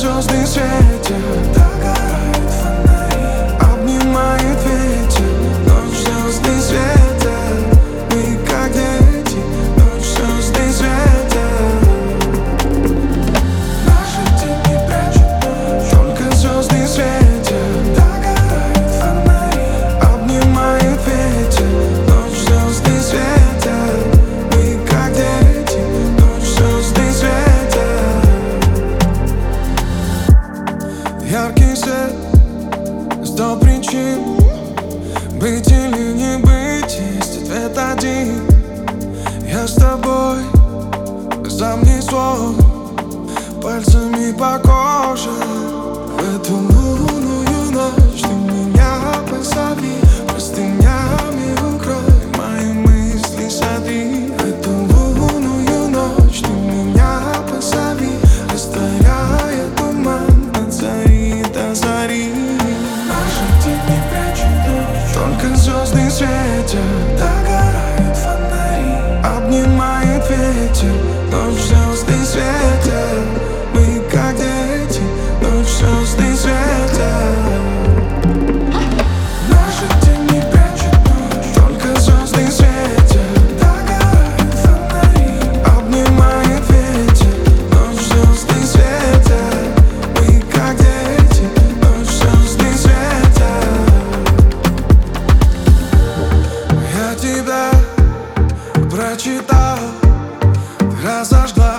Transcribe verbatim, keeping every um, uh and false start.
звезды светят, догорают фонари, обнимает ветер. Ночь, звезды светят, мы как дети. Ночь, звезды светят. Наши тени прячут ночь, только звезды светят, догорают фонари, обнимает ветер. Ночь, звезды светят, мы как дети. Ночь, звезды светят. Яркий свет, сто причин быть или не быть, есть ответ один. Я с тобой, замни свой пальцами по коже. В эту лунную ночь ты меня позови, простынями укрой, мои мысли сотри. В эту лунную ночь ты меня позови, растворяя туман от зари до зари. Наши тени прячут ночь, только звезды светят, догорают фонари, обнимает ветер. Ночь, звезды светят, мы как дети. Ночь, звезды светят. Наши тени прячут ночь, только звезды светят, догорают фонари, обнимает ветер. Ночь, звезды светят, мы как дети. Ночь, звезды светят. Я тебя прочитал, ты разожгла